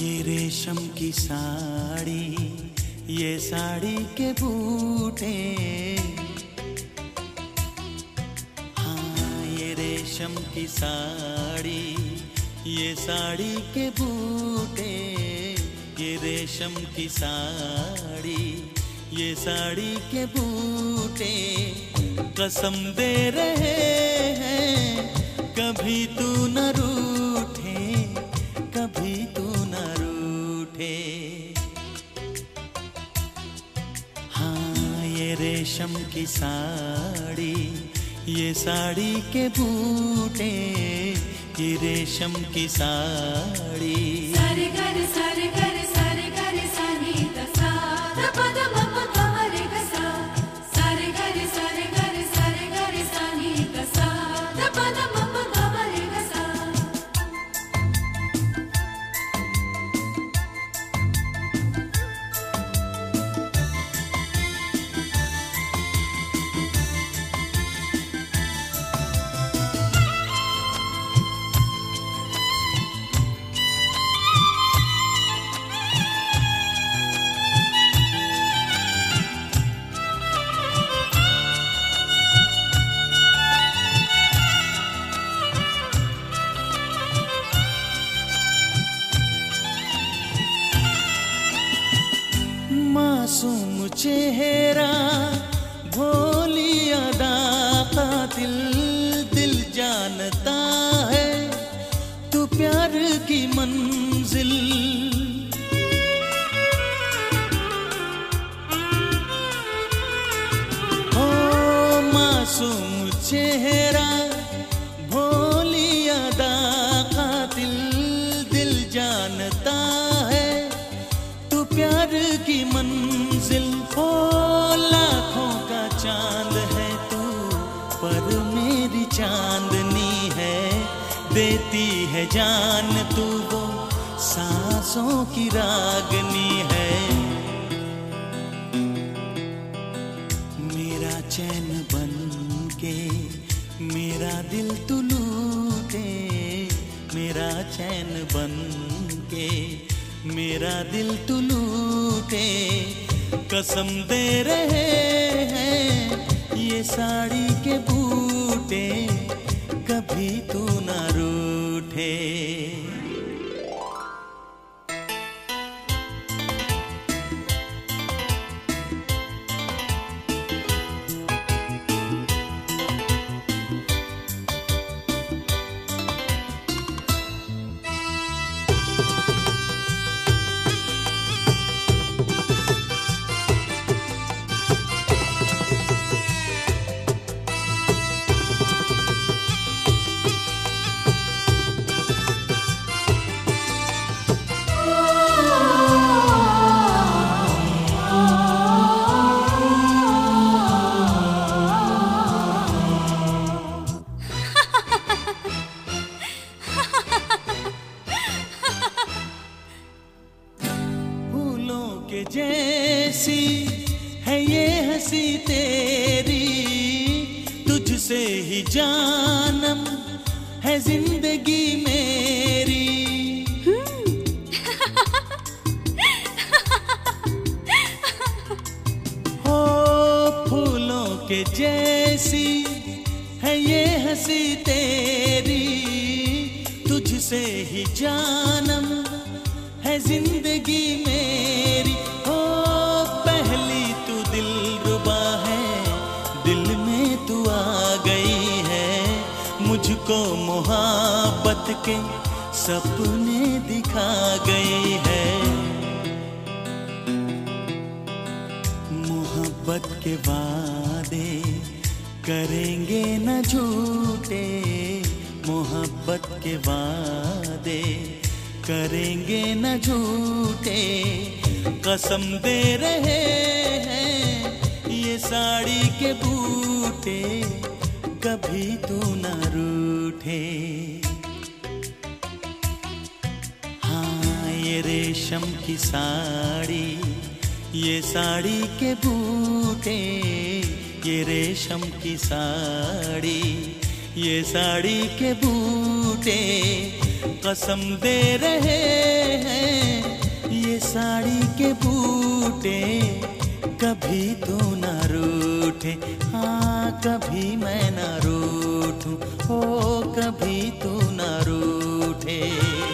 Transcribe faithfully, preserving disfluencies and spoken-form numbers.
ये रेशम की साड़ी, ये साड़ी के बूटे, हाँ ये रेशम की साड़ी, ये साड़ी के बूटे, ये रेशम की साड़ी, ये साड़ी के बूटे कसम दे रहे हैं कभी तू न रूठे, कभी तू न रूठे। हाँ ये रेशम की साड़ी, ये साड़ी के बूटे, ये रेशम की साड़ी। सारे गर सारे गर सारे गर सानी दसा पद मप कमरे गसा, सारे गर सारे गर सारे गर सानी दसा पद मप कमरे गसा। मासूम चेहरा, भोली अदा का दिल, दिल जानता है तू प्यार की मंजिल। ओ मासूम चेहरा, भोली अदा का दिल, दिल जानता है तू प्यार की मंजिल। हो लाखों का चांद है तू, पर मेरी चांदनी है, देती है जान तू वो सांसों की रागनी है। मेरा चैन बन के मेरा दिल तू लूटे, मेरा चैन बन के मेरा दिल तू लूटे कसम दे रहे हैं ये साड़ी के बूटे, कभी तू ना रूठे। के जैसी है ये हंसी तेरी, तुझसे ही जानम है जिंदगी मेरी। हो फूलों के जैसी है ये हंसी तेरी, तुझसे ही जानम है जिंदगी मेरी। हो पहली तू दिलरुबा है, दिल में तू आ गई है, मुझको मोहब्बत के सपने दिखा गई है। मोहब्बत के वादे करेंगे न झूठे, मोहब्बत के वादे करेंगे न झूठे कसम दे रहे हैं ये साड़ी के बूटे, कभी तू न रूठे। हाँ ये रेशम की साड़ी, ये साड़ी के बूटे, ये रेशम की साड़ी, ये साड़ी के बूटे कसम दे रहे हैं ये साड़ी के बूटे, कभी तू ना रूठे, हाँ कभी मैं ना रूठूं, ओ कभी तू ना रूठे।